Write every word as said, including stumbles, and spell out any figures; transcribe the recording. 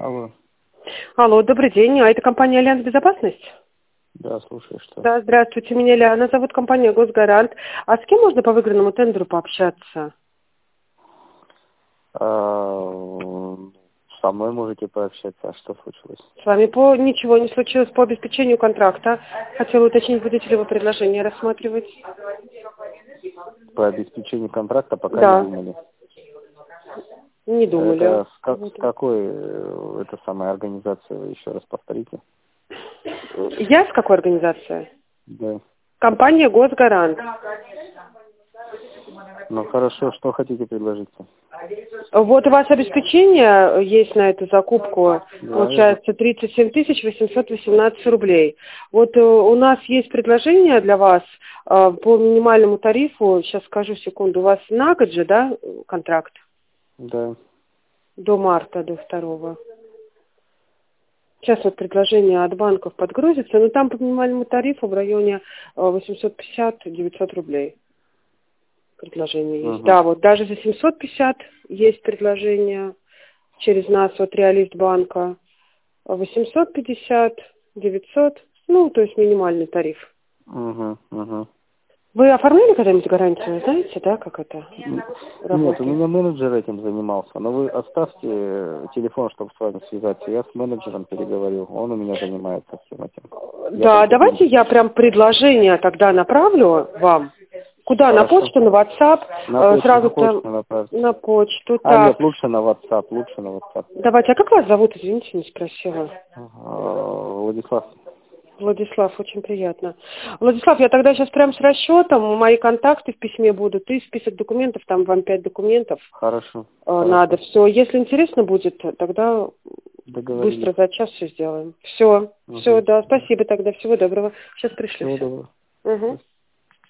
Алло. Алло, добрый день. А это компания «Альянс Безопасность»? Да, слушаю, что. Да, здравствуйте, меня Лиана зовут, компания «Госгарант». А с кем можно по выигранному тендеру пообщаться? А, со мной можете пообщаться. А что случилось? С вами по ничего не случилось по обеспечению контракта. Хотела уточнить, будете ли вы предложение рассматривать? По обеспечению контракта пока Да. не думали. Не думали. Это с, как, с Вот. какой э, это самая организация, вы еще раз повторите? Я с какой организации? Да. Компания «Госгарант». Ну хорошо, что хотите предложить? Вот у вас обеспечение есть на эту закупку, Да, получается тридцать семь тысяч восемьсот восемнадцать рублей. Вот э, у нас есть предложение для вас э, по минимальному тарифу, сейчас скажу секунду, у вас на год же, да, контракт? да. До марта, до второго. Сейчас вот предложение от банков подгрузится, но там по минимальному тарифу в районе восемьсот пятьдесят - девятьсот рублей. Предложение есть. Угу. Да, вот даже за семьсот пятьдесят есть предложение через нас от Реалист банка. восемьсот пятьдесят, девятьсот, ну, то есть минимальный тариф. Угу, угу. Вы оформляли когда-нибудь гарантию? Знаете, да, как это Нет, у работает? меня менеджер этим занимался, но вы оставьте телефон, чтобы с вами связаться. Я с менеджером переговорил, он у меня занимается всем этим. Да, давайте я прям предложение тогда направлю вам. Куда? Хорошо. На почту, на WhatsApp? На почту, Сразу на почту там направьте. на почту. А, Так. нет, лучше на WhatsApp, лучше на WhatsApp. Давайте, а как вас зовут? Извините, не спросила. А, Владислав. Владислав, очень приятно. Владислав, я тогда сейчас прям с расчетом, мои контакты в письме будут, и список документов, там вам пять документов. Хорошо. Э, надо. Хорошо. Все, если интересно будет, тогда быстро за час все сделаем. Все, Угу. все, да, спасибо тогда, всего доброго. Сейчас пришлю Всего все. доброго. Угу.